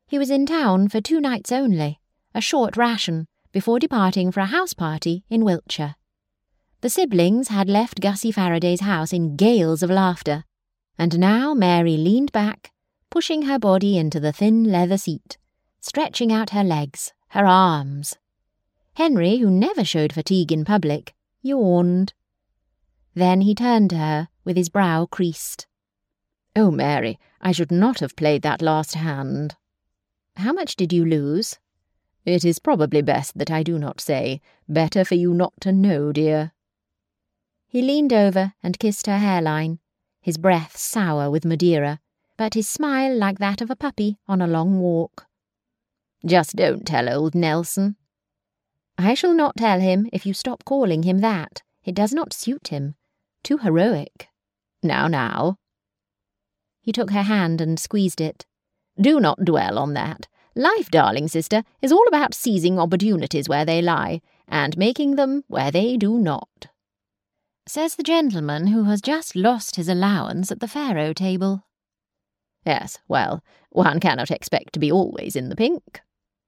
He was in town for 2 nights only, a short ration, before departing for a house party in Wiltshire. The siblings had left Gussie Faraday's house in gales of laughter, and now Mary leaned back, pushing her body into the thin leather seat, stretching out her legs, her arms. Henry, who never showed fatigue in public, yawned. Then he turned to her, with his brow creased. "Oh, Mary, I should not have played that last hand." "How much did you lose?" "It is probably best that I do not say. Better for you not to know, dear." He leaned over and kissed her hairline, his breath sour with Madeira, but his smile like that of a puppy on a long walk. "Just don't tell old Nelson." "I shall not tell him if you stop calling him that. It does not suit him. Too heroic." Now. He took her hand and squeezed it. "Do not dwell on that. Life, darling sister, is all about seizing opportunities where they lie, and making them where they do not." Says the gentleman who has just lost his allowance at the faro table. Yes, well, one cannot expect to be always in the pink.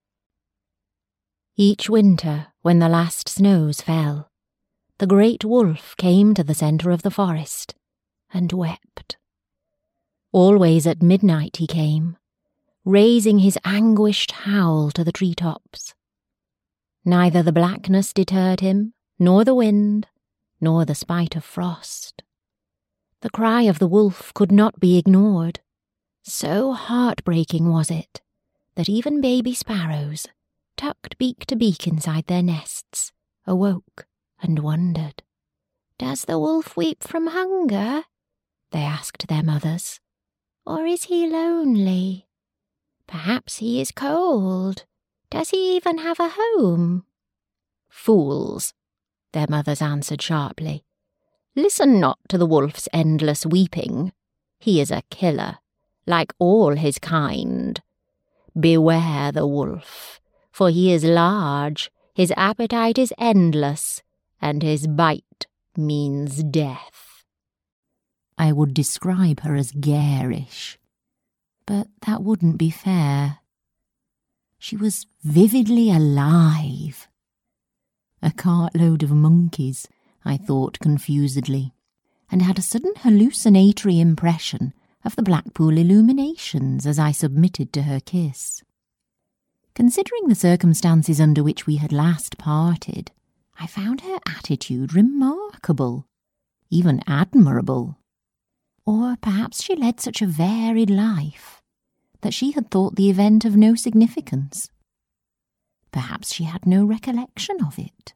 Each winter, when the last snows fell, the great wolf came to the centre of the forest and wept. Always at midnight he came, raising his anguished howl to the tree-tops. Neither the blackness deterred him, nor the wind, nor the spite of frost. The cry of the wolf could not be ignored. So heartbreaking was it that even baby sparrows, tucked beak to beak inside their nests, awoke and wondered. "Does the wolf weep from hunger?" they asked their mothers. "Or is he lonely? Perhaps he is cold. Does he even have a home?" "Fools," their mothers answered sharply. "Listen not to the wolf's endless weeping. He is a killer, like all his kind. Beware the wolf, for he is large, his appetite is endless, and his bite means death." I would describe her as garish, but that wouldn't be fair. She was vividly alive. A cartload of monkeys, I thought confusedly, and had a sudden hallucinatory impression of the Blackpool illuminations as I submitted to her kiss. Considering the circumstances under which we had last parted, I found her attitude remarkable, even admirable. Or perhaps she led such a varied life that she had thought the event of no significance. Perhaps she had no recollection of it.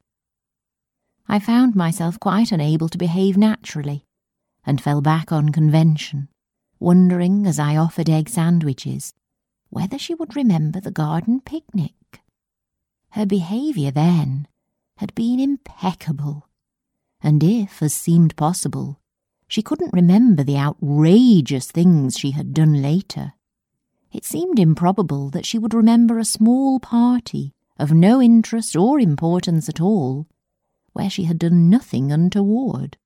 I found myself quite unable to behave naturally, and fell back on convention, wondering as I offered egg sandwiches whether she would remember the garden picnic. Her behaviour then had been impeccable, and if, as seemed possible, she couldn't remember the outrageous things she had done later, it seemed improbable that she would remember a small party of no interest or importance at all, where she had done nothing untoward.